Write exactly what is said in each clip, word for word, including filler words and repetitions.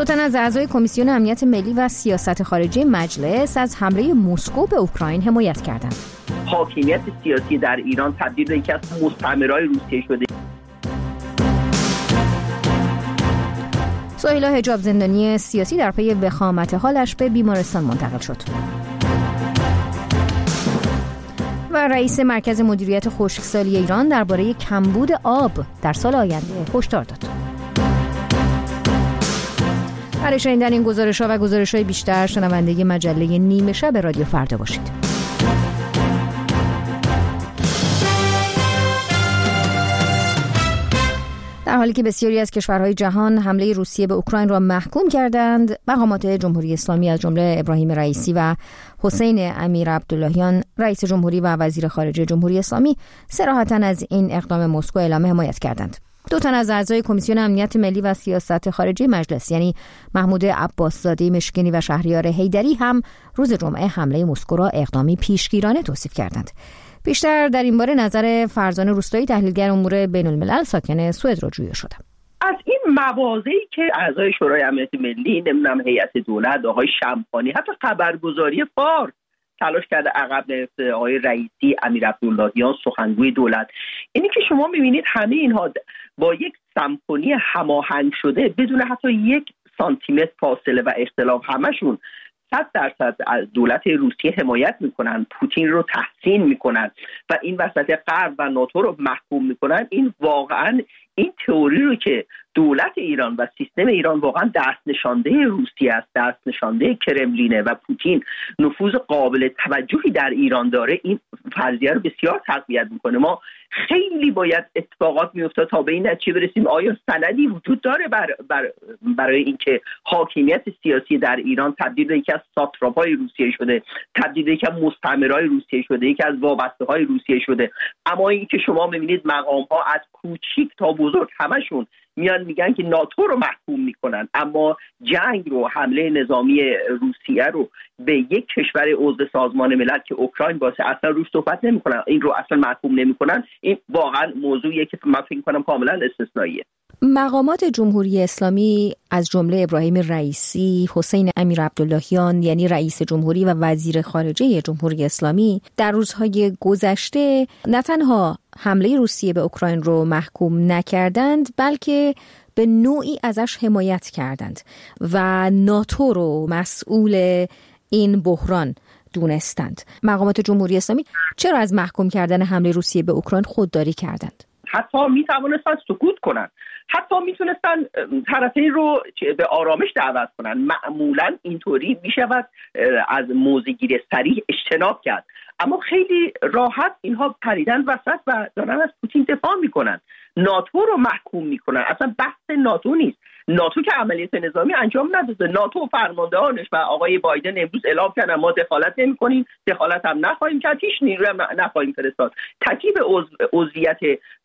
دو تن از اعضای کمیسیون امنیت ملی و سیاست خارجی مجلس از حمله مسکو به اوکراین حمایت کردند. حاکمیت سیاسی در ایران تبدیل به یکی از مستعمرهای روسیه شده. سهیلا حجاب زندانی سیاسی در پی وخامت حالش به بیمارستان منتقل شد. و رئیس مرکز مدیریت خشکسالی ایران درباره کمبود آب در سال آینده هشدار داد. برای شنیدن این گزارش‌ها و گزارش‌های بیشتر شنونده مجله نیمه شب رادیو فردا باشید. در حالی که بسیاری از کشورهای جهان حمله روسیه به اوکراین را محکوم کردند، مقامات جمهوری اسلامی از جمله ابراهیم رئیسی و حسین امیر عبداللهیان رئیس جمهوری و وزیر خارجه جمهوری اسلامی صراحتاً از این اقدام مسکو اعلام حمایت کردند. دو تن از اعضای کمیسیون امنیت ملی و سیاست خارجی مجلس یعنی محمود عباسزاده مشکینی و شهریار حیدری هم روز جمعه حمله مسکو را اقدامی پیشگیرانه توصیف کردند. بیشتر در این باره نظر فرزانه روستایی تحلیلگر امور بین الملل ساکن سوئد را جویا شدم. از این مواضعی که اعضای شورای امنیت ملی، نمیدونم هیئت دولت، آقای شمخانی، حتی خبرگزاری فارس تلاش کرده عقب نرفته، آقای رئیسی، امیر عبداللهیان سخنگوی دولت، اینی که شما میبینید همه اینها با یک سمفونی هماهنگ شده بدون حتی یک سانتی متر فاصله و اختلاف همشون صد درصد از دولت روسیه حمایت میکنن، پوتین رو تحسین میکنن و این وسط غرب و ناتو رو محکوم میکنن. این واقعا این تئوری رو که دولت ایران و سیستم ایران واقعا دست نشانده روسیه است، دست نشانده کرملینه و پوتین نفوذ قابل توجهی در ایران داره، این فرضیه رو بسیار تقویت میکنه. ما خیلی باید اتفاقات میفته تا به این نتیجه برسیم آیا سندی وجود داره بر بر برای اینکه حاکمیت سیاسی در ایران تبدیل به یکی از ساتراپای روسیه شده، تبدیل به یکی از مستعمرهای روسیه شده، یکی از وابسته‌های روسیه شده. اما اینکه شما می‌بینید مقام‌ها از کوچیک تا بزرگ همشون میان میگن که ناتو رو محکوم میکنن، اما جنگ رو، حمله نظامی روسیه رو به یک کشور عضو سازمان ملل که اوکراین باشه اصلا روش صحبت نمیکنن، این رو اصلا محکوم نمیکنن. این واقعا موضوعیه که من فکر کنم کاملا استثنائیه. مقامات جمهوری اسلامی از جمله ابراهیم رئیسی، حسین امیر عبداللهیان یعنی رئیس جمهوری و وزیر خارجه جمهوری اسلامی در روزهای گذشته نه تنها حمله روسیه به اوکراین رو محکوم نکردند، بلکه به نوعی ازش حمایت کردند و ناتو رو مسئول این بحران دونستند. مقامات جمهوری اسلامی چرا از محکوم کردن حمله روسیه به اوکراین خودداری کردند؟ حتی می توانستن سکوت کنن، حتی میتونستن طرفین رو به آرامش دعوت کنن. معمولا اینطوری میشود از موضع‌گیری صریح اجتناب کرد، اما خیلی راحت اینها پریدن وسط و دارن از پوتین دفاع میکنن، ناتو رو محکوم میکنن. اصلا بحث ناتو نیست، ناتو که عملیات نظامی انجام نداده. ناتو فرماندهانش و آقای بایدن امروز اعلام کردن ما دخالت نمی‌کنیم، دخالت هم نخواهیم کرد، هیچ نیروی هم نخواهیم فرستاد. ترکیب عضویت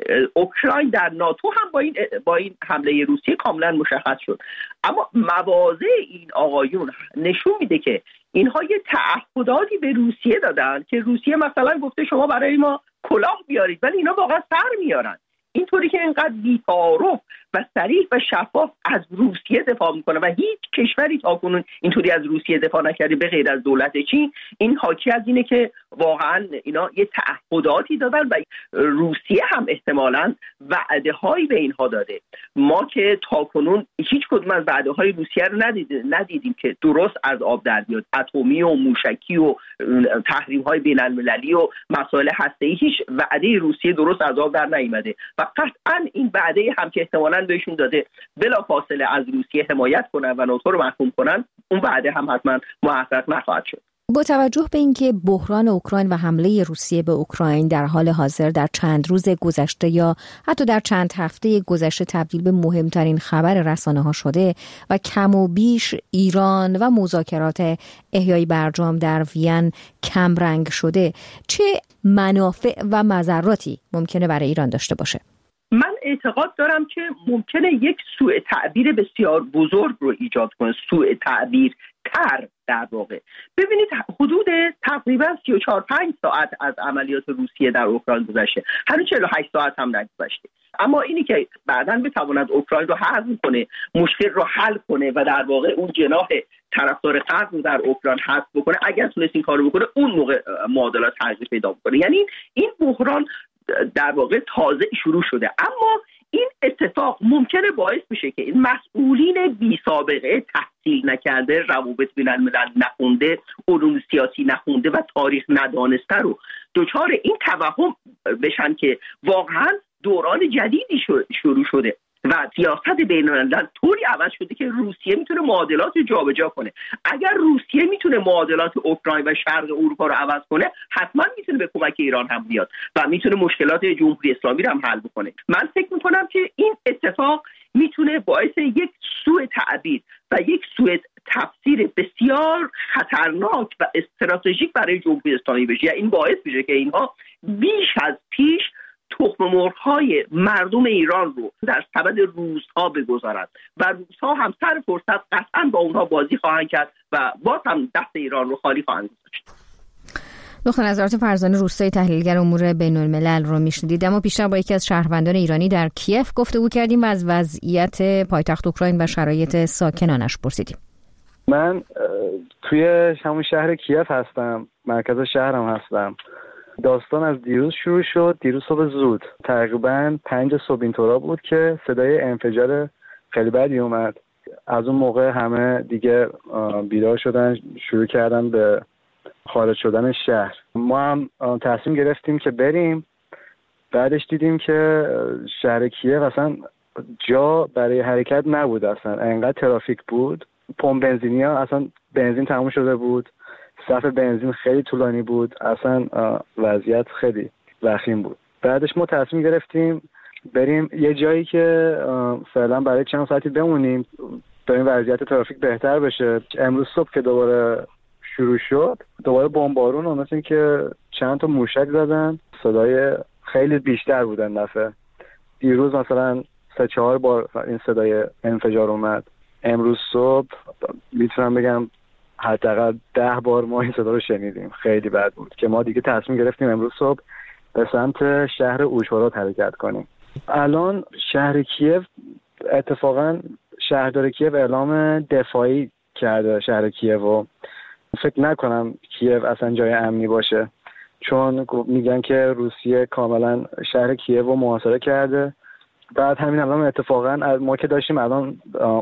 اوکراین در ناتو هم با این با این حمله روسیه کاملا مشخص شد. اما مواضع این آقایون نشون میده که اینها یه تعهداتی به روسیه دادن که روسیه مثلا گفته شما برای ما کلاه بیارید، ولی اینا واقعا سر میارن. اینطوری که اینقدر بی‌تعارف و صریح و شفاف از روسیه دفاع میکنه و هیچ کشوری تاکنون اینطوری از روسیه دفاع نکرده به غیر از دولت چین، این حاکی از اینه که واقعا اینا یه تعهداتی دادن و روسیه هم احتمالاً وعده‌هایی به اینها داده. ما که تاکنون هیچ کدوم از وعده‌های روسیه رو ندیدیم ندیدیم که درست از آب در بیاد. اتمی و موشکی و تحریم‌های بین‌المللی و مسائل هسته‌ای، هیچ وعده روسیه درست از آب در نیامده و قطعاً این وعده هم که احتمالاً بهشون داده بلافاصله از روسیه حمایت کنن و ناتو رو محکوم کنن، اون وعده هم حتما محقق نخواهد شد. با توجه به اینکه بحران اوکراین و حمله روسیه به اوکراین در حال حاضر در چند روز گذشته یا حتی در چند هفته گذشته تبدیل به مهمترین خبر رسانه‌ها شده و کم و بیش ایران و مذاکرات احیای برجام در وین کم رنگ شده، چه منافع و مضراتی ممکنه برای ایران داشته باشه؟ من اعتقاد دارم که ممکنه یک سوء تعبیر بسیار بزرگ رو ایجاد کنه. سوء تعبیر، تر در واقع. ببینید حدود تقریبا سی و چهار پنج ساعت از عملیات روسیه در اوکراین گذشته، هنوز چهل و هشت ساعت هم نگذشته، اما اینی که بعداً بتواند اوکراین رو حل کنه، مشکل رو حل کنه و در واقع اون جناح طرفدار غرب رو در اوکراین حذف بکنه، اگر تونست این کارو بکنه اون موقع معادلات تغییر پیدا بکنه. یعنی این بحران در واقع تازه شروع شده، اما این اتفاق ممکنه باعث بشه که این مسئولین بی سابقه، تحصیل نکرده، روابط بین الملل نخونده، علوم سیاسی نخونده و تاریخ ندانسته رو دچار این توهم بشن که واقعا دوران جدیدی شروع شده و سیاست بین الملل طوری عوض شده که روسیه میتونه معادلات رو جابجا کنه. اگر روسیه میتونه معادلات اوکراین و شرق اروپا رو عوض کنه، حتما میتونه به کمک ایران هم بیاد و میتونه مشکلات جمهوری اسلامی رو هم حل بکنه. من فکر میکنم که این اتفاق میتونه باعث یک سوء تعبیر و یک سوء تفسیر بسیار خطرناک و استراتژیک برای جمهوری اسلامی بشه. یعنی این باعث بشه که اینها بیش از پیش تخم مرغ‌های مردم ایران رو در سبد روس‌ها بگذارند و روس‌ها هم سر فرصت قطعاً با اونها بازی خواهند کرد و باز هم دست ایران رو خالی خواهند گذاشت. دکتر نظرات فرزانه روستایی، تحلیلگر امور بین‌الملل رو میشنیدید. اما بیشتر با یکی از شهروندان ایرانی در کیف گفتگو کردیم و از وضعیت پایتخت اوکراین و شرایط ساکنانش پرسیدیم. من توی همون شهر کیف هستم، مرکز شهرم هستم. داستان از دیروز شروع شد. دیروز صبح زود تقریبا پنج صبح اینطورا بود که صدای انفجار خیلی بدی اومد. از اون موقع همه دیگه بیدار شدن، شروع کردن به خارج شدن شهر. ما هم تصمیم گرفتیم که بریم. بعدش دیدیم که شهر کیف اصلا جا برای حرکت نبود، اصلا انقدر ترافیک بود. پمپ بنزینیا اصلا بنزین تموم شده بود، صف بنزین خیلی طولانی بود، اصلا وضعیت خیلی وخیم بود. بعدش ما تصمیم گرفتیم بریم یه جایی که فعلا برای چند ساعتی بمونیم تا این وضعیت ترافیک بهتر بشه. امروز صبح که دوباره شروع شد، دوباره بمبارون و مثل این که چند تا موشک زدن، صدای خیلی بیشتر بودن دفعه. دیروز مثلا سه چهار بار این صدای انفجار اومد. امروز صبح میتونم بگم حداقل ده بار ما این صدا رو شنیدیم. خیلی بد بود که ما دیگه تصمیم گرفتیم امروز صبح به سمت شهر اوژهورود حرکت کنیم. الان شهر کیف، اتفاقا شهردار کیف اعلام دفاعی کرده شهر کیف و فکر نکنم کیف اصلا جای امنی باشه، چون میگن که روسیه کاملا شهر کیف رو محاصره کرده. بعد همین الان اتفاقا ما که داشتیم الان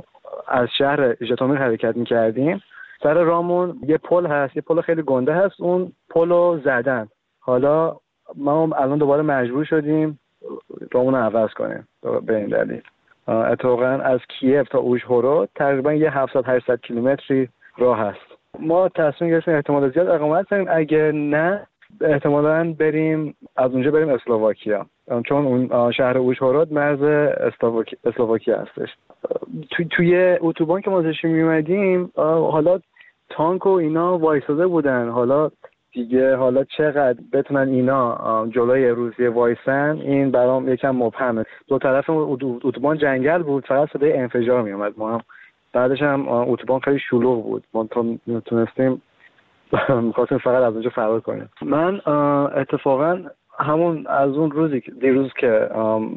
از شهر ژیتومیر حرکت میکردیم، سر رامون یه پل هست، یه پل خیلی گنده هست، اون پل رو زدن. حالا ما الان دوباره مجبور شدیم رامون رو عوض کنیم به این دلیل. اتفاقا از کیف تا اوژهورود تقریبا یه هفتصد هشتصد کیلومتری راه هست. ما تصمیم گرفتیم احتمال زیاد اقامت کنیم، اگه نه احتمالاً بریم از اونجا بریم اسلواکیا، چون اون شهر اوژهورود مرز اسلواکیا هستش. تو توی اتوبان که ما داشتیم میومدیم، حالا تانک و اینا وایساده بودن. حالا دیگه حالا چقدر بتونن اینا جلوی روسیه وایسن، این برام یکم مبهمه. دو طرف اتوبان جنگل بود، فقط صدای انفجار میومد. ما هم بعدش هم اتوبان خیلی شلوغ بود، ما تونستیم می‌خواستیم فقط از اونجا فرار کنیم. من اتفاقا همون از اون روزی که دیروز که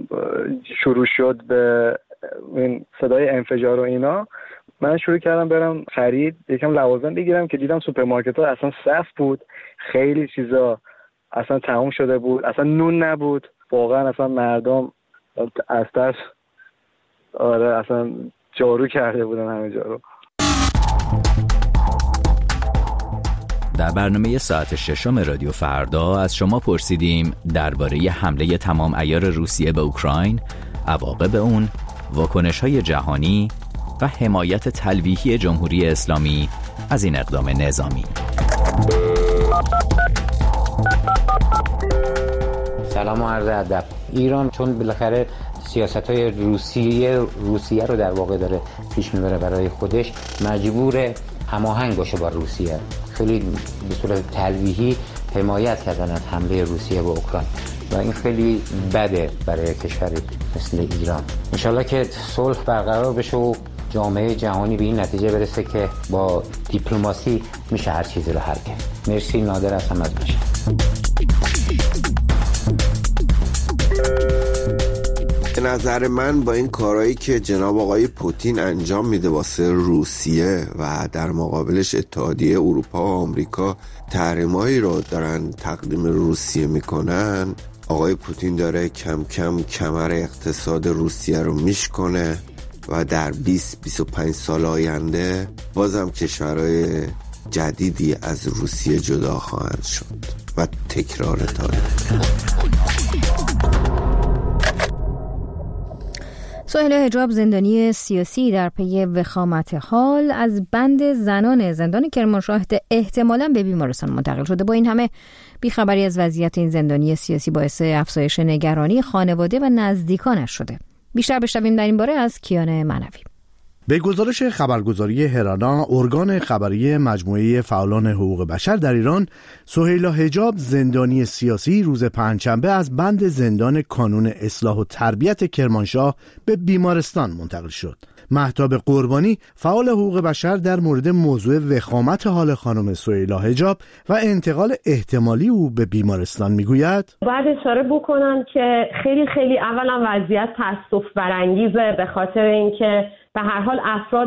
شروع شد به این صدای انفجار و اینا، من شروع کردم برم خرید، یکم لوازم بگیرم که دیدم سوپرمارکت‌ها اصلا صف بود، خیلی چیزا اصلا تموم شده بود، اصلا نون نبود، واقعا اصلا مردم از ترس آره اصلا جارو کرده بودن همه جا رو. در برنامه ساعت ششم رادیو فردا از شما پرسیدیم درباره حمله تمام عیار روسیه به اوکراین، عواقب اون، واکنش‌های جهانی و حمایت تلویحی جمهوری اسلامی از این اقدام نظامی. سلام و عرض ادب. ایران چون بالاخره سیاست‌های روسیه روسیه رو در واقع داره پیش میبره برای خودش، مجبور هماهنگ باشه با روسیه. خیلی به صورت تلویحی حمایت کردن از حمله روسیه به اوکراین و این خیلی بده برای کشوری مثل ایران. انشالله که صلح برقرار بشه و جامعه جهانی به این نتیجه برسه که با دیپلماسی میشه هر چیزی رو حل کرد. مرسی، نادر هستم از مشهد. به نظر من با این کارهایی که جناب آقای پوتین انجام میده واسه روسیه و در مقابلش اتحادیه اروپا و آمریکا تحریمایی رو دارن تقدیم روسیه میکنن، آقای پوتین داره کم کم کمر اقتصاد روسیه رو میشکنه و در بیست بیست و پنج سال آینده بازم کشورهای جدیدی از روسیه جدا خواهند شد و تکرار تاریخ. سهیلا حجاب، زندانی سیاسی در پی وخامت حال، از بند زنان زندان کرمانشاه احتمالاً به بیمارستان منتقل شده. با این همه بیخبری از وضعیت این زندانی سیاسی باعث افزایش نگرانی خانواده و نزدیکانش شده. بیشتر بشنویم در این باره از کیان معنوی. به گزارش خبرگزاری هرانا، ارگان خبری مجموعه فعالان حقوق بشر در ایران، سهیلا حجاب، زندانی سیاسی، روز پنجشنبه از بند زندان کانون اصلاح و تربیت کرمانشاه به بیمارستان منتقل شد. مهتاب قربانی، فعال حقوق بشر، در مورد موضوع وخامت حال خانم سهیلا حجاب و انتقال احتمالی او به بیمارستان میگوید: باید اشاره بکنم که خیلی خیلی اولا وضعیت تأسف برانگیزه، به خاطر اینکه به هر حال افراد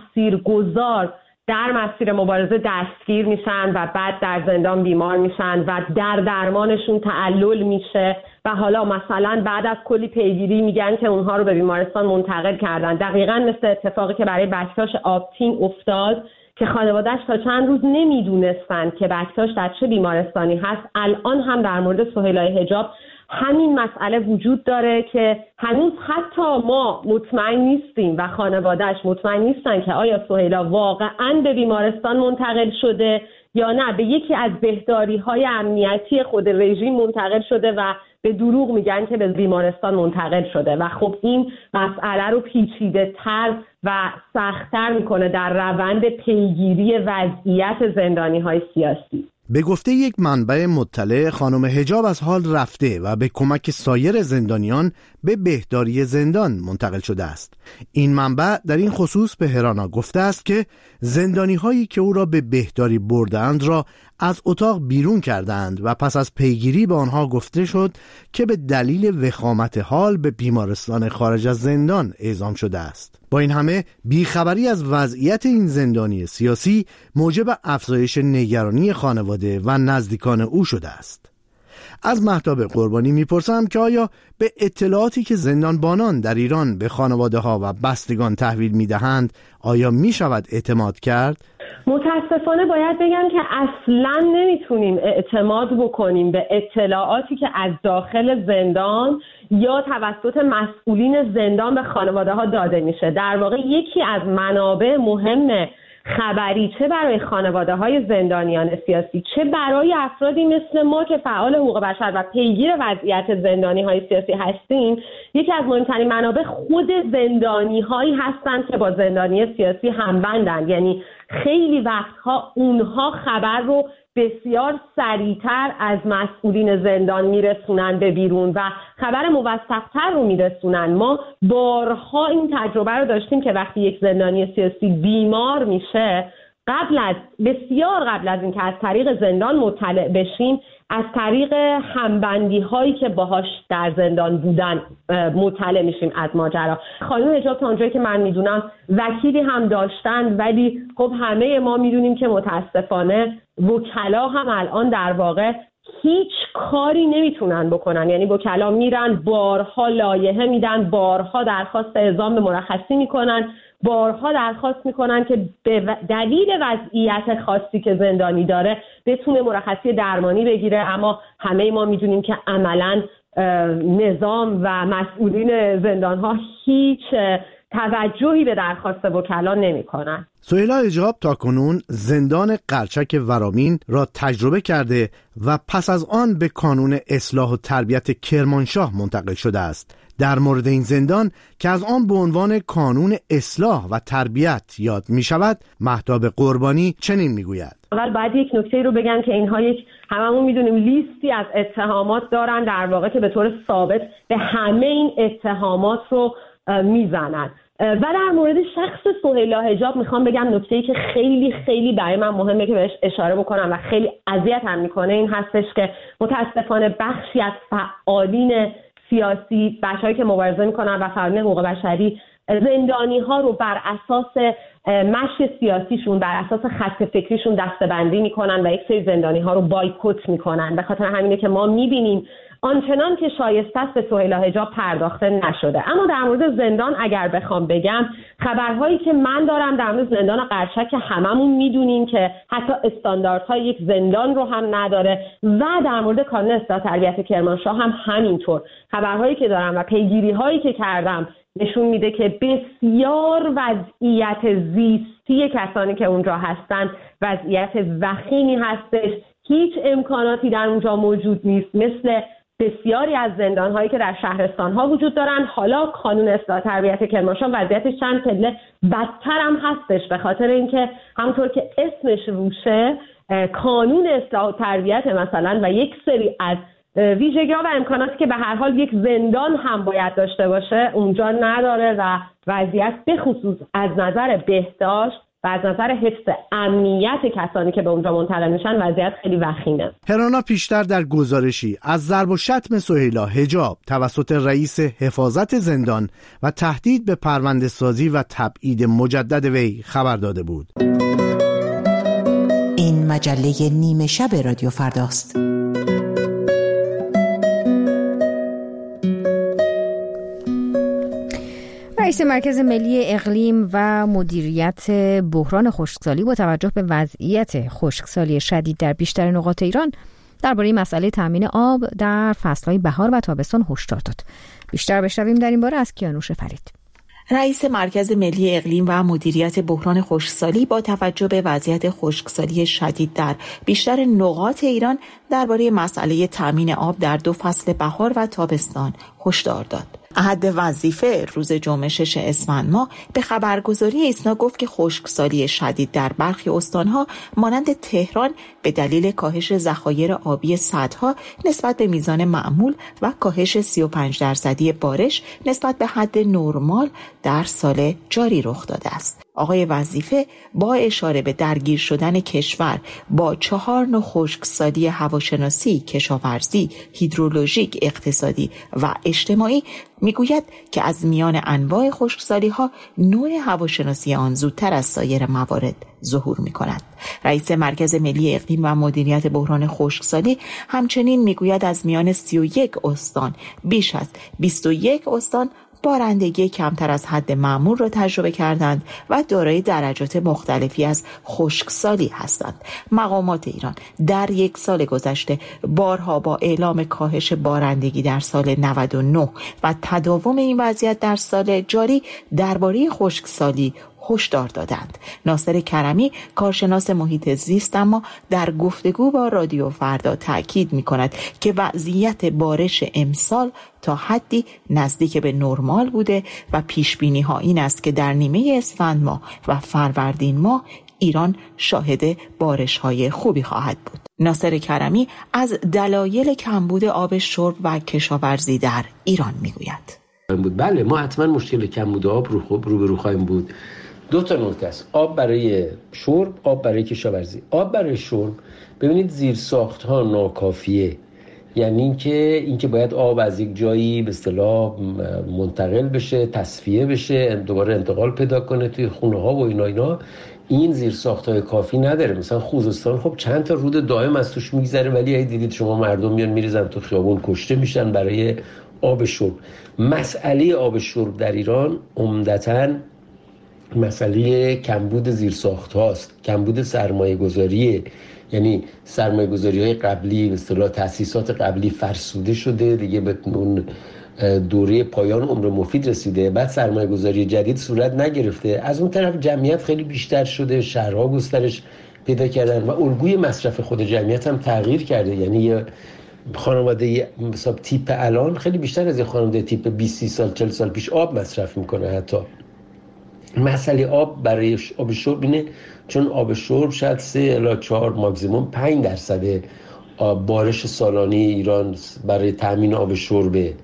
تأثیرگذار در مسیر مبارزه دستگیر میشن و بعد در زندان بیمار میشن و در درمانشون تعلل میشه و حالا مثلا بعد از کلی پیگیری میگن که اونها رو به بیمارستان منتقل کردن. دقیقاً مثل اتفاقی که برای بکتاش آبتین افتاد که خانواده‌اش تا چند روز نمیدونستن که بکتاش در چه بیمارستانی هست. الان هم در مورد سهیلا حجاب همین مسئله وجود داره که هنوز حتی ما مطمئن نیستیم و خانواده‌اش مطمئن نیستن که آیا سهیلا واقعاً به بیمارستان منتقل شده یا نه به یکی از بهداری‌های امنیتی خود رژیم منتقل شده و به دروغ میگن که به بیمارستان منتقل شده و خب این مسئله رو پیچیده‌تر و سخت‌تر میکنه در روند پیگیری وضعیت زندانی‌های سیاسی. به گفته یک منبع مطلع، خانم حجاب از حال رفته و به کمک سایر زندانیان به بهداری زندان منتقل شده است. این منبع در این خصوص به هرانا گفته است که زندانی هایی که او را به بهداری بردند را از اتاق بیرون کردند و پس از پیگیری به آنها گفته شد که به دلیل وخامت حال به بیمارستان خارج از زندان اعزام شده است. با این همه بیخبری از وضعیت این زندانی سیاسی موجب افزایش نگرانی خانواده و نزدیکان او شده است. از مهتاب قربانی میپرسم که آیا به اطلاعاتی که زندانبانان در ایران به خانواده ها و بستگان تحویل میدهند آیا میشود اعتماد کرد؟ متاسفانه باید بگم که اصلاً نمیتونیم اعتماد بکنیم به اطلاعاتی که از داخل زندان یا توسط مسئولین زندان به خانواده ها داده میشه. در واقع یکی از منابع مهم خبری چه برای خانواده های زندانیان سیاسی چه برای افرادی مثل ما که فعال حقوق بشر و پیگیر وضعیت زندانی های سیاسی هستیم، یکی از مهمترین منابع خود زندانی هایی هستند که با زندانی سیاسی همبندند. یعنی خیلی وقتها اونها خبر رو بسیار سریعتر از مسئولین زندان میرسونن به بیرون و خبر موثق‌تر رو میرسونن. ما بارها این تجربه رو داشتیم که وقتی یک زندانی سیاسی بیمار میشه، قبل از بسیار قبل از اینکه از طریق زندان مطلع بشیم، از طریق همبندی هایی که باهاش در زندان بودن مطلع میشیم از ماجرا. خانم حجاب تا اونجایی که من میدونم وکیلی هم داشتن، ولی خب همه ما میدونیم که متاسفانه وکلا هم الان در واقع هیچ کاری نمیتونن بکنن. یعنی وکلا میرن بارها لایحه میدن، بارها درخواست اعزام به مرخصی میکنن، بارها درخواست میکنن که به دلیل وضعیت خاصی که زندانی داره بتونه مرخصی درمانی بگیره، اما همه ما میدونیم که عملاً نظام و مسئولین زندانها هیچ توجهی به درخواست وکلا نمیکنن. سهیلا حجاب تاکنون زندان قرچک ورامین را تجربه کرده و پس از آن به کانون اصلاح و تربیت کرمانشاه منتقل شده است. در مورد این زندان که از آن به عنوان کانون اصلاح و تربیت یاد می شود، مهتاب قربانی چنین می گوید: اول باید یک نکته رو بگم که اینها یک هممون میدونیم لیستی از اتهامات دارن در واقع که به طور ثابت به همه این اتهامات رو میزنن و در مورد شخص سهیلا حجاب میخوام بگم نکته‌ای که خیلی خیلی برای من مهمه که بهش اشاره بکنم و خیلی اذیتم میکنه این هستش که متاسفانه بخشی از فعالین سیاسی، بخشایی که مبارزه میکنن و فعالین حقوق بشری، زندانی ها رو بر اساس مشی سیاسیشون، بر اساس خط فکریشون دسته‌بندی میکنن و یک سری زندانی ها رو بایکوت میکنن. به خاطر همینه که ما میبینیم آنچنان که شایسته است به سهیلا حجاب پرداخته نشده. اما در مورد زندان اگر بخوام بگم، خبرهایی که من دارم در مورد زندان قرچک که هممون میدونیم که حتی استانداردهای یک زندان رو هم نداره و در مورد کانون اصلاح تربیت کرمانشاه هم همینطور. خبرهایی که دارم و پیگیری‌هایی که کردم نشون میده که بسیار وضعیت زیستی کسانی که اونجا هستن وضعیت وخیمی هستش. هیچ امکاناتی در اونجا موجود نیست، مثل بسیاری از زندان‌هایی که در شهرستان‌ها وجود دارن. حالا کانون اصلاح تربیت کرمانشاه وضعیتش چند پله بدتر هم هستش، به خاطر اینکه همونطور که اسمش روشه کانون اصلاح تربیت مثلا و یک سری از ویژگی‌ها و امکاناتی که به هر حال یک زندان هم باید داشته باشه اونجا نداره و وضعیت به خصوص از نظر بهداشت و از نظر حفظ امنیت کسانی که به اونجا منتقل میشن وضعیت خیلی وخیمه. هرانا پیشتر در گزارشی از ضرب و شتم سهیلا حجاب توسط رئیس حفاظت زندان و تهدید به پرونده سازی و تبعید مجدد وی خبر داده بود. این مجله نیمه شب رادیو فرداست. رئیس مرکز ملی اقلیم و مدیریت بحران خشکسالی با توجه به وضعیت خشکسالی شدید در بیشتر نقاط ایران درباره مسئله تامین آب در فصل‌های بهار و تابستان هشدار داد. بیشتر بشنویم در این باره از کیانوش فرید. رئیس مرکز ملی اقلیم و مدیریت بحران خشکسالی با توجه به وضعیت خشکسالی شدید در بیشتر نقاط ایران درباره مسئله تامین آب در دو فصل بهار و تابستان هشدار داد. احد وظیفه روز جمعه شش اسفند ماه به خبرگزاری ایسنا گفت که خشکسالی شدید در برخی استانها مانند تهران به دلیل کاهش ذخایر آبی سدها نسبت به میزان معمول و کاهش سی و پنج درصدی بارش نسبت به حد نرمال در سال جاری رخ داده است. آقای وظیفه با اشاره به درگیر شدن کشور با چهار نوع خشکسالی هواشناسی، کشاورزی، هیدرولوژیک، اقتصادی و اجتماعی میگوید که از میان انواع خشکسالی ها نوع هواشناسی آن زودتر از سایر موارد ظهور می کند. رئیس مرکز ملی اقلیم و مدیریت بحران خشکسالی همچنین میگوید از میان سی و یک استان بیش از بیست و یک استان بارندگی کمتر از حد معمول را تجربه کردند و دارای درجات مختلفی از خشکسالی هستند. مقامات ایران در یک سال گذشته بارها با اعلام کاهش بارندگی در سال نود و نه و تداوم این وضعیت در سال جاری درباره خشکسالی هشدار دادند. ناصر کرمی کارشناس محیط زیست اما در گفتگو با رادیو فردا تاکید می‌کند که وضعیت بارش امسال تا حدی نزدیک به نرمال بوده و پیش‌بینی ها این است که در نیمه اسفند ماه و فروردین ماه ایران شاهد بارش های خوبی خواهد بود. ناصر کرمی از دلایل کمبود آب شرب و کشاورزی در ایران میگوید. بله، ما حتما مشکل کمبود آب رو خوب رو به رو خواهیم بود. دو تا نکته است: آب برای شرب، آب برای کشاورزی. آب برای شرب، ببینید زیرساخت ها ناکافیه، یعنی اینکه اینکه باید آب از یک جایی به اصطلاح منتقل بشه، تصفیه بشه، دوباره انتقال پیدا کنه توی خونه ها و اینا اینا این زیرساخت‌های کافی نداره. مثلا خوزستان خب چند تا رود دائم از توش میگذره، ولی ای دیدید شما مردم میان میریزن تو خیابون، کشته میشن برای آب شرب. مسئله آب شرب در ایران عمدتاً مسئله کمبود زیرساخت هاست، کمبود سرمایه گذاریه، یعنی سرمایه گذاری های قبلی به اصطلاح تأسیسات قبلی فرسوده شده دیگه، به اون دوره پایان عمر مفید رسیده، بعد سرمایه گذاری جدید صورت نگرفته. از اون طرف جمعیت خیلی بیشتر شده، شهرها گسترش پیدا کردن و الگوی مصرف خود جمعیت هم تغییر کرده. یعنی یه خانواده مثلا تیپ الان خیلی بیشتر از یه خانواده تیپ بیست سال چهل سال پیش آب مصرف میکنه. حتی مسئله آب برای آب شرب اینه چون آب شرب شاید سه الی چهار ماکسیموم پنج درصد بارش سالانه ایران برای تامین آب شربه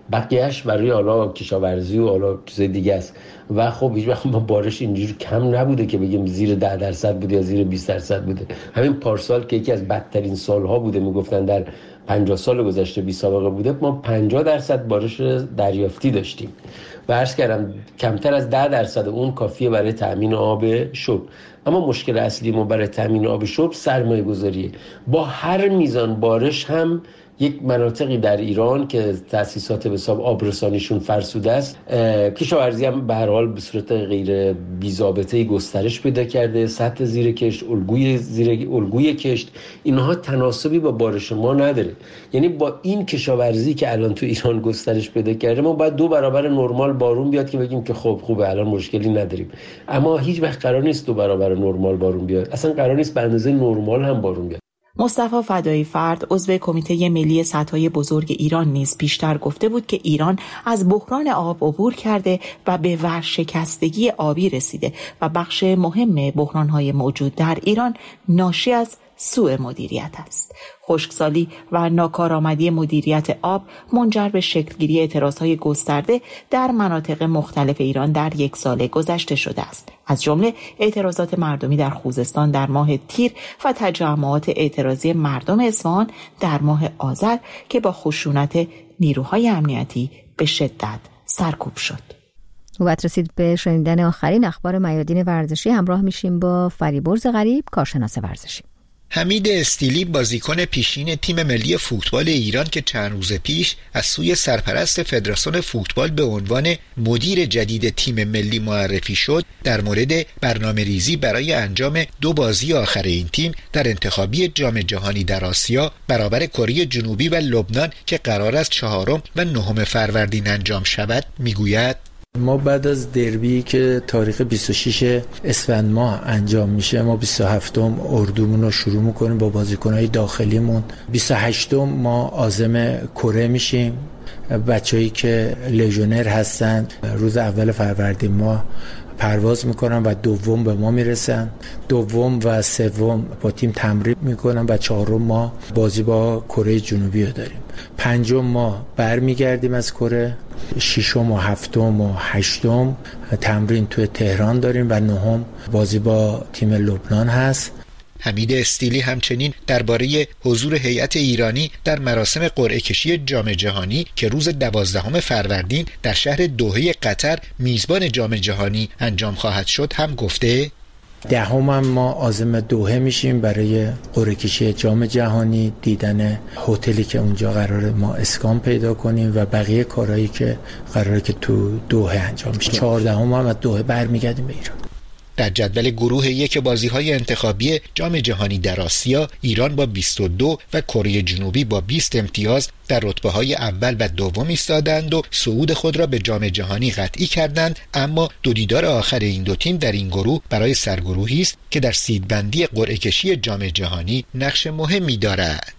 بقیهش برای حالا کشاورزی و حالا چیز دیگه است. و خب هیچ وقت با بارش اینجوری کم نبوده که بگیم زیر ده درصد بوده یا زیر بیست درصد بوده. همین پارسال که یکی از بدترین سالها بوده، میگفتن در پنجاه سال گذشته بی سابقه بوده، ما پنجاه درصد بارش دریافتی داشتیم و عرض کردم کمتر از ده درصد اون کافیه برای تامین آب شرب. اما مشکل اصلی ما برای تامین آب شرب سرمایه گذاریه. با هر میزان بارش هم یک مناطقی در ایران که تأسیسات به حساب آبرسانیشون فرسوده است، کشاورزی هم به هر حال به صورت غیر بی‌ضابطه گسترش پیدا کرده، سطح زیر کشت، الگوی زیر الگوی کشت، اینها تناسبی با بارش ما نداره. یعنی با این کشاورزی که الان تو ایران گسترش پیدا کرده، ما باید دو برابر نرمال بارون بیاد که بگیم که خب خوبه الان مشکلی نداریم. اما هیچ وقت قرار نیست دو برابر نرمال بارون بیاد، اصلا قرار نیست به اندازه نرمال هم بارون بیاد. مصطفی فدایی فرد عضو کمیته ملی سدهای بزرگ ایران نیز پیشتر گفته بود که ایران از بحران آب عبور کرده و به ورشکستگی آبی رسیده و بخش مهم بحران‌های موجود در ایران ناشی از سوء مدیریت است. خشکسالی و ناکارآمدی مدیریت آب منجر به شکلگیری اعتراضهای گسترده در مناطق مختلف ایران در یک سال گذشته شده است، از جمله اعتراضات مردمی در خوزستان در ماه تیر و تجمعات اعتراضی مردم اصفهان در ماه آذر که با خشونت نیروهای امنیتی به شدت سرکوب شد. نوبت رسید به شنیدن آخرین اخبار میادین ورزشی. همراه میشیم با فریبرز غریب، کارشناس ورزشی. حمید استیلی بازیکن پیشین تیم ملی فوتبال ایران که چند روز پیش از سوی سرپرست فدراسیون فوتبال به عنوان مدیر جدید تیم ملی معرفی شد، در مورد برنامه ریزی برای انجام دو بازی آخر این تیم در انتخابی جام جهانی در آسیا برابر کره جنوبی و لبنان که قرار است چهارم و نهم فروردین انجام شود میگوید: ما بعد از دربی که تاریخ بیست و شش اسفند ماه انجام میشه، ما بیست و هفتم اردومون رو شروع میکنیم با بازیکنهای داخلیمون. بیست و هشتم ما عازم کره میشیم. بچه‌ای که لژیونر هستن روز اول فروردین ماه پرواز میکنن و دوم به ما میرسن. دوم و سوم با تیم تمرین میکنن و چهارم ما بازی با کره جنوبی رو داریم. پنجم ما برمیگردیم از کره. ششم و هفتم و هشتم تمرین توی تهران داریم و نهم بازی با تیم لبنان هست. حمید استیلی همچنین درباره حضور هیئت ایرانی در مراسم قرعه کشی جام جهانی که روز دوازدهم فروردین در شهر دوحه قطر میزبان جام جهانی انجام خواهد شد هم گفته: دهم هم ما عازم دوحه میشیم برای قرعه کشی جام جهانی، دیدن هتلی که اونجا قراره ما اسکان پیدا کنیم و بقیه کارهایی که قراره که تو دوحه انجام میشه. چهاردهم هم از دوحه برمیگردیم به ایران. در جدول گروه یک بازی‌های انتخابی جام جهانی در آسیا، ایران با بیست و دو و کره جنوبی با بیست امتیاز در رتبه‌های اول و دوم ایستادند و صعود خود را به جام جهانی قطعی کردند. اما دو دیدار آخر این دو تیم در این گروه برای سرگروهی است که در سیدبندی قرعه کشی جام جهانی نقش مهمی دارد.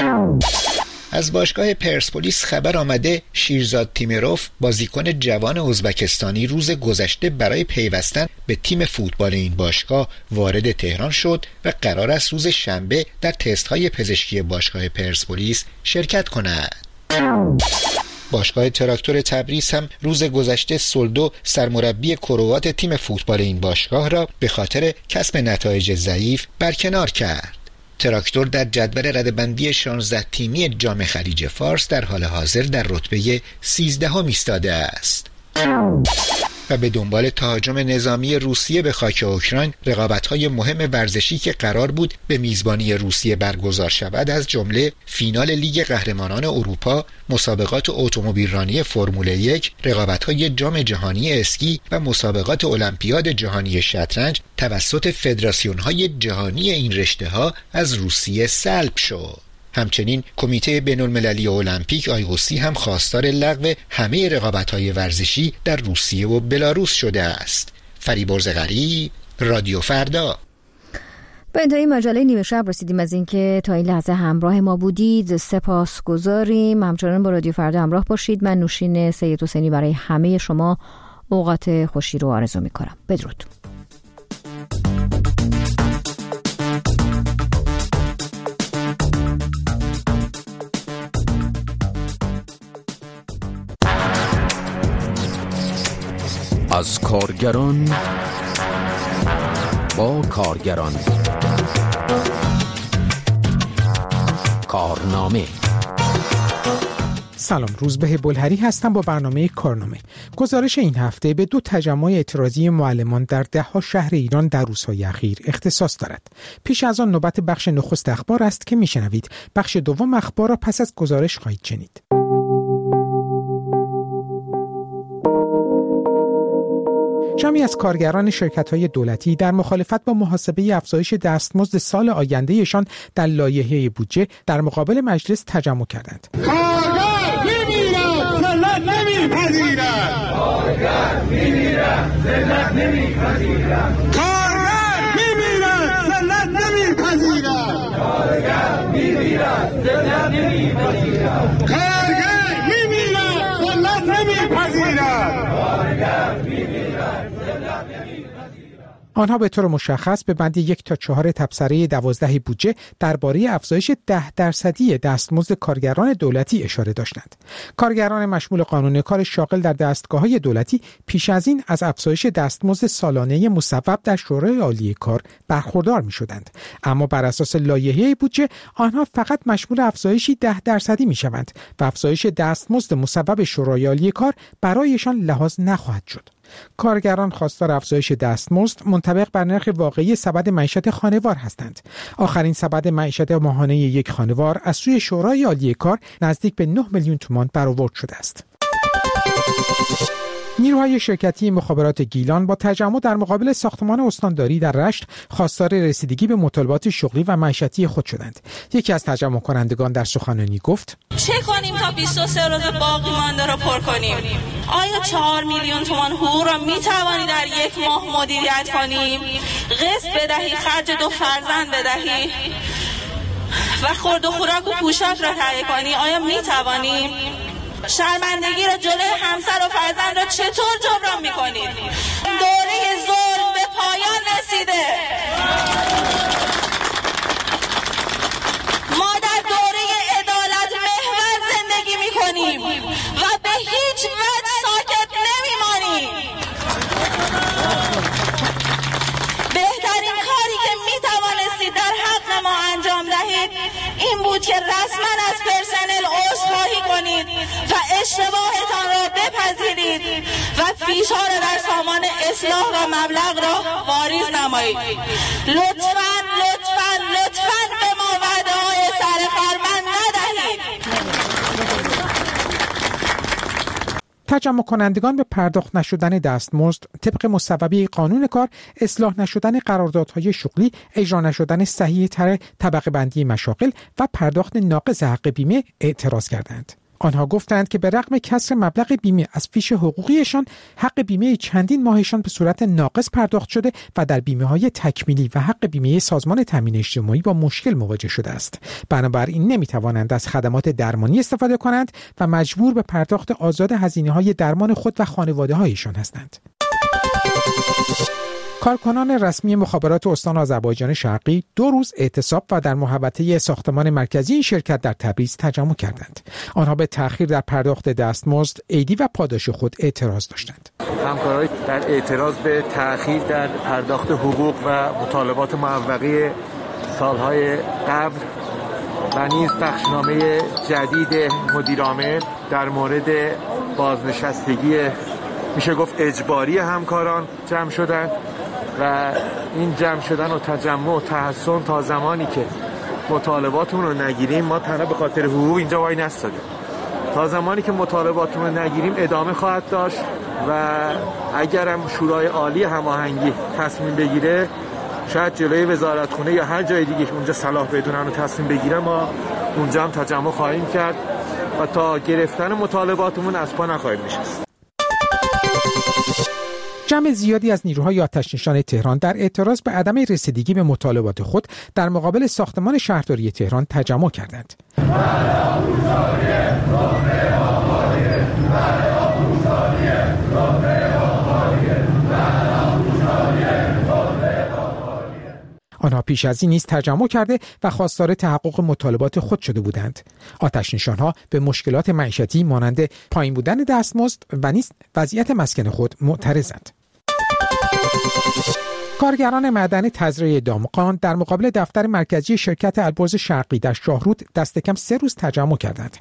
از باشگاه پرسپولیس خبر آمده شیرزاد تیمروف، بازیکن جوان ازبکستانی، روز گذشته برای پیوستن به تیم فوتبال این باشگاه وارد تهران شد و قرار است روز شنبه در تست‌های پزشکی باشگاه پرسپولیس شرکت کند. باشگاه تراکتور تبریز هم روز گذشته سولدو، سرمربی کروات تیم فوتبال این باشگاه را به خاطر کسب نتایج ضعیف برکنار کرد. تراکتور در جدول رده‌بندی شانزده تیمی جام خلیج فارس در حال حاضر در رتبه سیزدهم ایستاده است. و به دنبال تهاجم نظامی روسیه به خاک اوکراین، رقابت‌های مهم ورزشی که قرار بود به میزبانی روسیه برگزار شود، از جمله فینال لیگ قهرمانان اروپا، مسابقات اتومبیلرانی فرمول یک، رقابت‌های جام جهانی اسکی و مسابقات المپیاد جهانی شطرنج توسط فدراسیون‌های جهانی این رشته‌ها از روسیه سلب شد. همچنین کمیته بین‌المللی المپیک آی او سی هم خواستار لغو همه رقابت‌های ورزشی در روسیه و بلاروس شده است. فریبرز غریب، رادیو فردا. به انتهای مجله نیمه شب رسیدیم. از اینکه تا این لحظه همراه ما بودید سپاس گذاریم. همچنان با رادیو فردا همراه باشید. من نوشین سید حسینی برای همه شما اوقات خوشی رو آرزو می‌کنم. بدرود. از کارگران با کارگران. کارنامه. سلام، روزبه بلهری هستم با برنامه کارنامه. گزارش این هفته به دو تجمع اعتراضی معلمان در ده ها شهر ایران در روزهای اخیر اختصاص دارد. پیش از آن نوبت بخش نخست اخبار است که میشنوید. بخش دوم اخبار را پس از گزارش خواهید شنید. جمعی از کارگران شرکت‌های دولتی در مخالفت با محاسبه افزایش دستمزد سال آیندهشان در لایحه بودجه در مقابل مجلس تجمع کردند. کارگر می‌میرد، ذلت نمی‌پذیرد. کارگر می‌میرد، ذلت نمی‌پذیرد. کارگر می‌میرد، ذلت نمی‌پذیرد. کارگر می‌میرد، ذلت نمی‌پذیرد. کارگر می‌میرد، ذلت نمی‌پذیرد. کارگر می‌میرد. آنها به طور مشخص به بند یک تا چهار تبصره دوازده بودجه درباره افزایش ده درصدی دستمزد کارگران دولتی اشاره داشتند. کارگران مشمول قانون کار شاغل در دستگاه‌های دولتی پیش از این از افزایش دستمزد سالانه مصوب در شورای عالی کار برخوردار می‌شدند، اما بر اساس لایحه بودجه آنها فقط مشمول افزایشی ده درصدی می‌شوند و افزایش دستمزد مصوب شورای عالی کار برایشان لحاظ نخواهد شد. کارگران خواستار افزایش دستمزد منطبق بر نرخ واقعی سبد معیشت خانوار هستند. آخرین سبد معیشت ماهانه یک خانوار از سوی شورای عالی کار نزدیک به نه میلیون تومان برآورد شده است. نیروهای شرکتی مخابرات گیلان با تجمع در مقابل ساختمان استانداری در رشت خواستار رسیدگی به مطالبات شغلی و معیشتی خود شدند. یکی از تجمع کنندگان در سخنرانی گفت: چه کنیم تا بیست و سه روز باقی مانده را پر کنیم؟ آیا چهار میلیون تومان حقوق را می توانی در یک ماه مدیریت کنیم؟ قسط بدهی، خرج دو فرزند بدهی و خورد و خوراک و پوشاک را تهیه کنی؟ آیا می توانیم؟ شرمندگی را جلوی همسر و فرزند را چطور جبران می‌کنید؟ دوره ظلم به پایان رسیده. ما در دوره عدالت محور زندگی می‌کنیم و به هیچ وجه ساکت نمی‌مانیم. بهترین کاری که می‌توانستید در حق ما انجام دهید این بود که رسما از پرسنل عذرخواهی کنید و اشتباهتان را بپذیرید و فیش‌ها را در سامان اصلاح و مبلغ را واریز نمایید. لطفاً لطفاً لطفاً به ما وعده‌های سرخرمن ندهید. تجمع کنندگان به پرداخت نشدن دستمزد طبق مصوبه قانون کار، اصلاح نشدن قراردادهای شغلی، اجرا نشدن صحیح تر طبقه بندی مشاغل و پرداخت ناقص حق بیمه اعتراض کردند. آنها گفتند که به رغم کسر مبلغ بیمه از فیش حقوقیشان، حق بیمه چندین ماهشان به صورت ناقص پرداخت شده و در بیمه‌های تکمیلی و حق بیمه سازمان تامین اجتماعی با مشکل مواجه شده است. بنابراین نمی‌توانند از خدمات درمانی استفاده کنند و مجبور به پرداخت آزاد هزینه‌های درمان خود و خانواده‌هایشان هستند. کارکنان رسمی مخابرات استان آذربایجان شرقی دو روز اعتصاب و در محوطه ساختمان مرکزی این شرکت در تبریز تجمع کردند. آنها به تأخیر در پرداخت دستمزد، عیدی و پاداش خود اعتراض داشتند. همکاران در اعتراض به تأخیر در پرداخت حقوق و مطالبات معوقه سالهای قبل و نیز بخشنامه جدید مدیر عامل در مورد بازنشستگی میشه گفت اجباری همکاران جمع شدند و این جمع شدن و تجمع و تحصن تا زمانی که مطالباتمون رو نگیریم، ما تنها به خاطر حقوق اینجا وای نستادیم، تا زمانی که مطالباتمون رو نگیریم ادامه خواهد داشت و اگرم شورای عالی هماهنگی تصمیم بگیره، شاید جلوی وزارتخونه یا هر جای دیگه که اونجا صلاح بدونن و تصمیم بگیره، ما اونجا هم تجمع خواهیم کرد و تا گرفتن مطالباتمون از پا نخواهیم نشست. جمع زیادی از نیروهای آتش‌نشان تهران در اعتراض به عدم رسیدگی به مطالبات خود در مقابل ساختمان شهرداری تهران تجمع کردند. آنها پیش از این نیز تجمع کرده و خواستار تحقق مطالبات خود شده بودند. آتش‌نشان‌ها به مشکلات معیشتی مانند پایین بودن دستمزد و نیز وضعیت مسکن خود معترضند. کارگران معدن تزریع دامغان در مقابل دفتر مرکزی شرکت البرز شرقی در شاهرود دست کم سه روز تجمع کردند.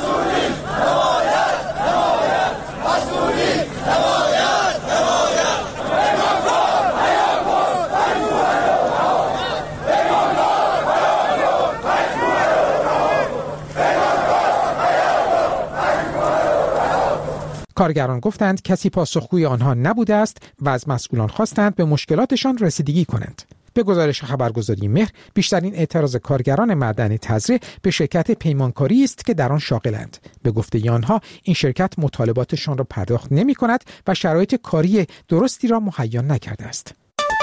کارگران گفتند کسی پاسخگوی آنها نبوده است و از مسئولان خواستند به مشکلاتشان رسیدگی کنند. به گزارش خبرگزاری مهر، بیشترین اعتراض کارگران معدن تزریع به شرکت پیمانکاری است که در آن شاغلند. به گفته آنها این شرکت مطالباتشان را پرداخت نمی کند و شرایط کاری درستی را مهیا نکرده است.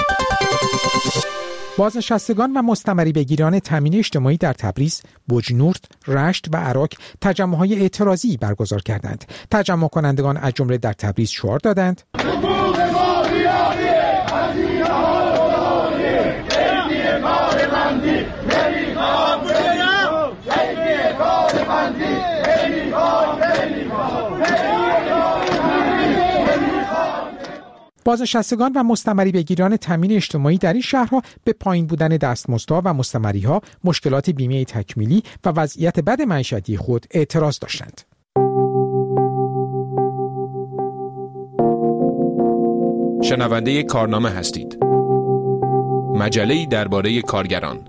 بازنشستگان و مستمری بگیران تامین اجتماعی در تبریز، بوجنورد، رشت و عراق تجمع‌های اعتراضی برگزار کردند. تجمع کنندگان از جمله در تبریز شعار دادند: بازنشستگان و مستمری بگیران تامین اجتماعی در این شهرها به پایین بودن دستمزدها و مستمریها، مشکلات بیمه تکمیلی و وضعیت بد معیشتی خود اعتراض داشتند. شنونده کارنامه هستید. مجله‌ای درباره کارگران.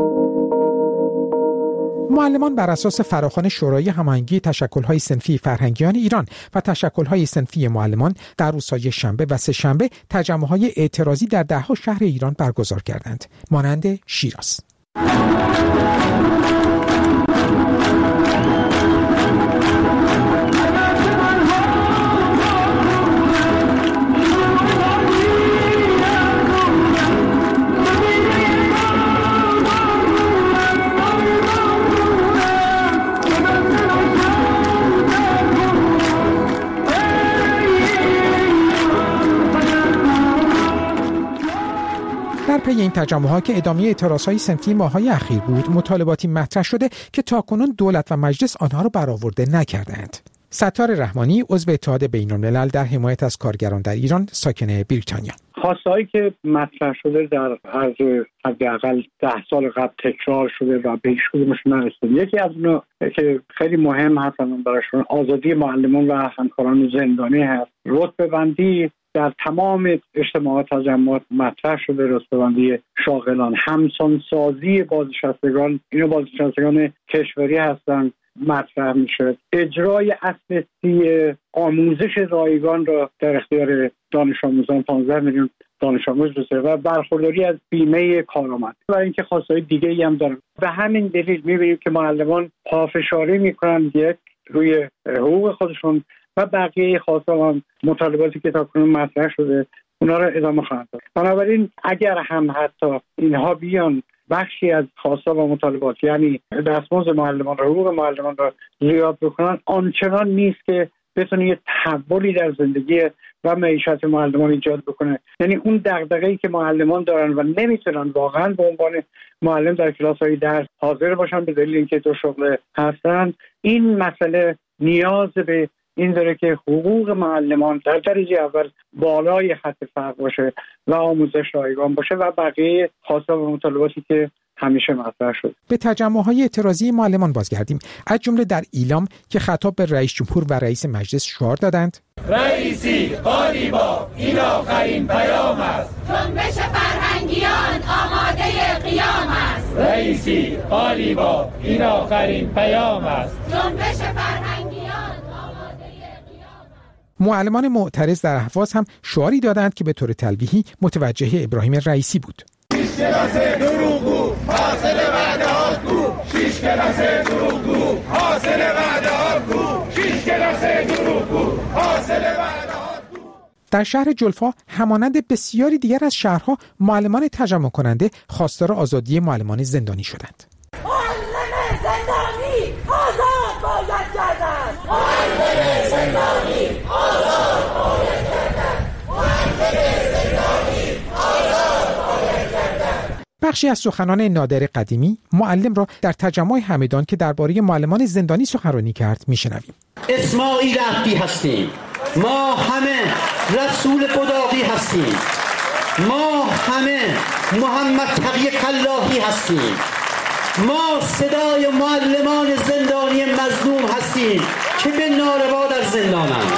معلمان بر اساس فراخوان شورای هماهنگی تشکل‌های صنفی فرهنگیان ایران و تشکل‌های صنفی معلمان در روزهای شنبه و سه شنبه تجمع‌های اعتراضی در ده‌ها شهر ایران برگزار کردند، مانند شیراز. در پی این تجمع‌ها که ادامه اعتراض‌های صنفی ماه‌های اخیر بود، مطالباتی مطرح شده که تاکنون دولت و مجلس آنها را برآورده نکردند. ستار رحمانی، عضو اتحاد بین‌الملل در حمایت از کارگران در ایران، ساکن بریتانیا: خواسته‌هایی که مطرح شده در عرض حداقل ده سال قبل تکرار شده و به هیچ کدومش نرسیدیم. یکی از اونها که خیلی مهم هست براشون آزادی معلمان و همکاران زندانی هست. رتبه بندی در تمام اجتماعات تجمعات مطرح شده، رتبه بندی شاغلان، همسان سازی بازنشستگان، اینا بازنشستگان کشوری هستند، مطرح میشه. اجرای اصل سی آموزش رایگان را در اختیار دانش آموزان پانزده میلیون دانش آموز بسازه و برخورداری از بیمه کارآمد و اینکه خواستهای دیگه ای هم دارن. به همین دلیل میبینیم که معلمان پافشاری میکنن یک روی حقوق خودشون و بقیه خواسته هم مطالباتی که تاکنون مطرح شده اونا را ادامه خواهند داد. بنابراین اگر هم حتی اینها بیان بخشی از خواسته و مطالبات، یعنی دستمزد معلمان، حقوق معلمان را زیاد بکنن، آنچنان نیست که بتونه یه تحولی در زندگی و معیشت معلمان ایجاد بکنه. یعنی اون دغدغه‌ای که معلمان دارن و نمیتونن واقعا به عنوان معلم در کلاس‌های درس حاضر باشن به دلیل اینکه دو شغل هستن، این مسئله نیاز به این داره که حقوق معلمان در درجه اول بالای خط فقر باشه و آموزش رایگان باشه و بقیه خواسته و مطالباتی که همیشه مطرح شد. به تجمع‌های اعتراضی معلمان بازگردیم. از جمله در ایلام که خطاب به رئیس جمهور و رئیس مجلس شعار دادند: رئیسی قالیباف، این آخرین پیام است. جنبش فرهنگیان آماده قیام است. رئیسی قالیباف، این آخرین پیام است. جنبش فرهنگیان معلمان معترض در اهواز هم شعاری دادند که به طور تلویحی متوجه ابراهیم رئیسی بود. شیش کلاس دروغگو، حاصل وعده‌هات گو. شیش کلاس دروغگو، حاصل وعده‌هات گو. شیش کلاس دروغگو، حاصل وعده‌هات گو. در شهر جلفا همانند بسیاری دیگر از شهرها معلمان تجمع کننده خواستار آزادی معلمان زندانی شدند. معلم زندانی آزاد باید گردد. معلم زندانی آزاد باید گردد. معلم زندانی آزاد باید گردد. بخشی از سخنان نادر قدیمی معلم را در تجمع همدان که درباره معلمان زندانی سخنرانی کرد میشنویم. اسماعیل عبدی هستیم، ما همه رسول قداقی هستیم، ما همه محمد تقی کلاهی هستیم، ما صدای معلمان زندانی مظلوم هستیم که به ناروا در زندانند.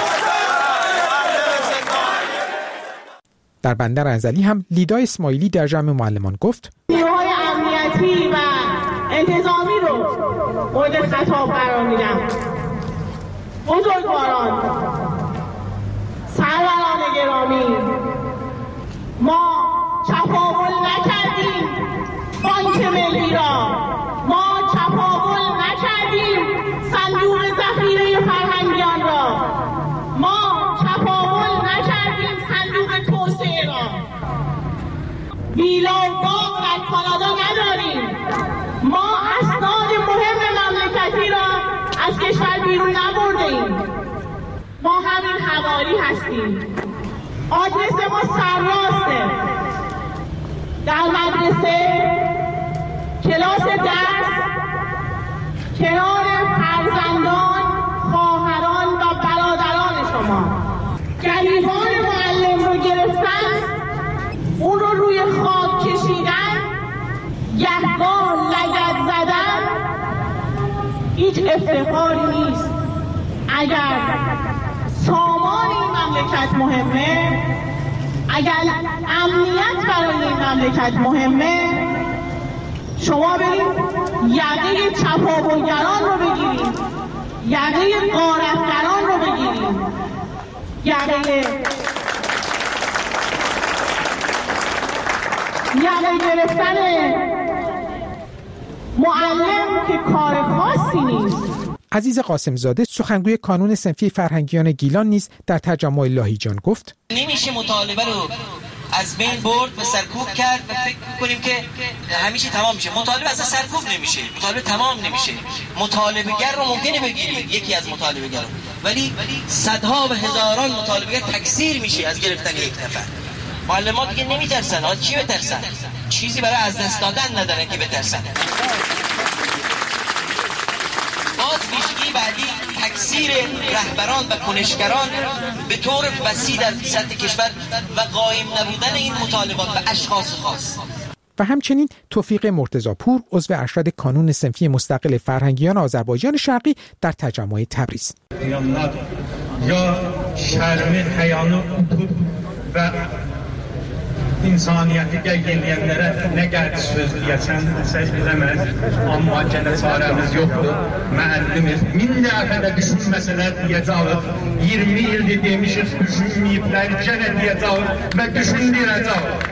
در بندر انزلی هم لیدا اسماعیلی در جمع معلمان گفت نیروهای امنیتی و انتظامی رو مورد خطاب قرار میدم. بزرگواران، سروران گرامی، ما تفاول نکردیم بانک ملی را، ما تفاول نکردیم صندوق ذخیره فرهنگیان را، ما تفاول نکردیم صندوق توسعه را. ویلا و باغ در کانادا نداریم. ما اسناد مهم مملکتی را از کشور بیرون نبردیم. ما همین حوالی هستیم. آدرس ما سرراسته. در مدرسه، کلاس درس، کنار فرزندان، خواهران و برادران شما. گریبان معلم رو گرفتن، اون رو روی خاک کشیدن، یهگاه لگد زدن، هیچ افتخاری نیست. اگر سامان این مملکت مهمه، اگر امنیت برای این مملکت مهمه، شما برید یقه چپاولگران رو بگیرید، یقه غارتگران رو بگیرید، یقه یقه گرفتن معلم که کار خاصی نیست. عزیز قاسم زاده سخنگوی کانون صنفی فرهنگیان گیلان نیز در تجمع لاهیجان گفت نمیشه مطالبه رو از بین برد و سرکوب کرد و فکر کنیم که همیشه تمام میشه. مطالبه اصلا سرکوب نمیشه، مطالبه تمام نمیشه. مطالبه‌گر رو ممکنه بگیرید، یکی از مطالبه‌گر، ولی صدها و هزاران مطالبه‌گر تکثیر میشه از گرفتن یک نفر. معلمان دیگه نمیترسن. آ چی بترسن؟ چیزی برای از دست دادن ندارن که بترسن. باز ویژگی بعدی تکثیر رهبران و کنشگران به طور وسیع در سطح کشور و قایم نبودن این مطالبات و اشخاص خاص. و همچنین توفیق مرتضاپور عضو ارشد کانون صنفی مستقل فرهنگیان آذربایجان شرقی در تجمع تبریز. یا şermi xəyanı unutub və insaniyyəti qeyd edənlərə nə gəldi söz deyəsən, səs edəməz, amma gələ çarəmiz yoxdur. Müəllimiz min dəfə də düşünməsələr deyəcəyik, iyirmi ildir demişik, düşünməyiblər, gələ deyəcəyik və düşündürəcəyik.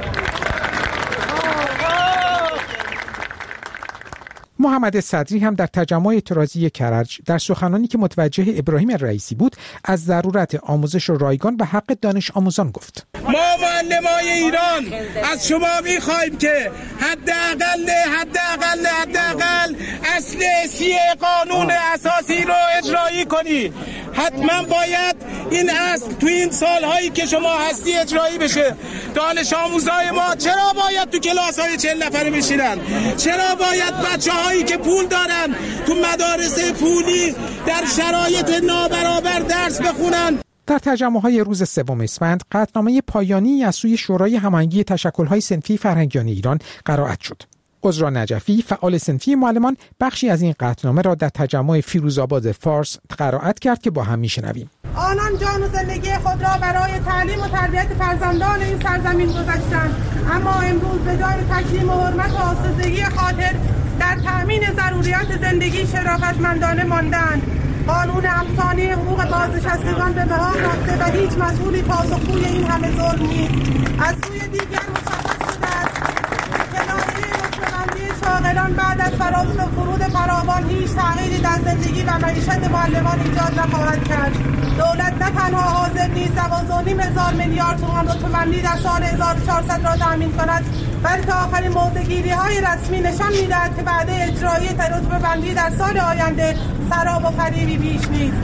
محمد صدری هم در تجمع اعتراضی کرج در سخنانی که متوجه ابراهیم رئیسی بود از ضرورت آموزش رایگان و حق دانش آموزان گفت. ما معلمای ایران از شما می‌خوایم که حداقل حداقل حداقل اصل سی قانون اساسی رو اجرایی کنی. حتما باید این اصل تو این سالهایی که شما هستی اجرایی بشه. دانش آموزای ما چرا باید تو کلاس‌های چهل نفره بشینن؟ چرا باید بچه‌هایی که پول دارن تو مدارس پولی در شرایط نابرابر درس بخونن؟ در تجمع‌های روز سوم اسفند قطعنامه پایانی از سوی شورای هماهنگی تشکل‌های صنفی فرهنگیان ایران قرائت شد. عذرا نجفی فعال صنفی معلمان بخشی از این قطعنامه را در تجمع فیروزآباد فارس قرائت کرد که با هم میشنویم. آنان جان و زندگی خود را برای تعلیم و تربیت فرزندان این سرزمین گذاشتند، اما امروز به جای تکریم و حرمت و آسودگی خاطر در تأمین ضروریات زندگی شرافتمندانه ماندند. قانون افسانه حقوق بازنشستگان به بحال رفته و هیچ مسئولی پاسخگوی این همه ظلم نیست. از سوی دیگر مشخص شده است که لایحه رتبه‌بندی شاغلان بعد از فرازون فرود فراوان هیچ تغییری در زندگی و معیشت معلمان ایجاد نخواهد کرد. دولت نه تنها حاضر نیست دوازده و نیم هزار میلیارد تومان رتبه‌بندی در سال هزار و چهارصد را تأمین کند، بلکه آخرین موضع‌گیری‌های رسمی نشان می‌دهد که بعد اجرایی رتبه‌بندی در سال آینده سراب و فریبی بیش نیست.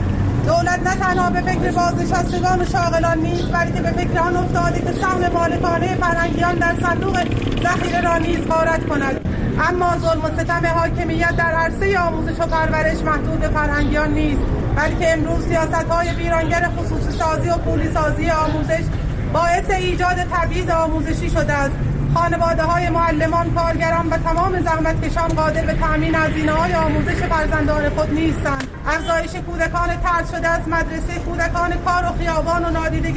دولت نه تنها به فکر بازنشستگان و شاغلان نیست، بلکه به فکر آن افتاده که سهم مالکانه فرهنگیان در صندوق ذخیره را نیز غارت کند. اما ظلم و ستم حاکمیت در عرصه آموزش و پرورش محدود به فرهنگیان نیست، بلکه امروز سیاست‌های ویرانگر خصوصی سازی و پولی سازی آموزش باعث ایجاد تبعیض آموزشی شده است. خانواده‌های معلمان، کارگران و تمام زحمتکشان قادر به تامین هزینه‌های آموزش فرزندان خود نیستند. افزایش کودکان طرد شده از مدرسه، کودکان کار و خیابان و نادیدگی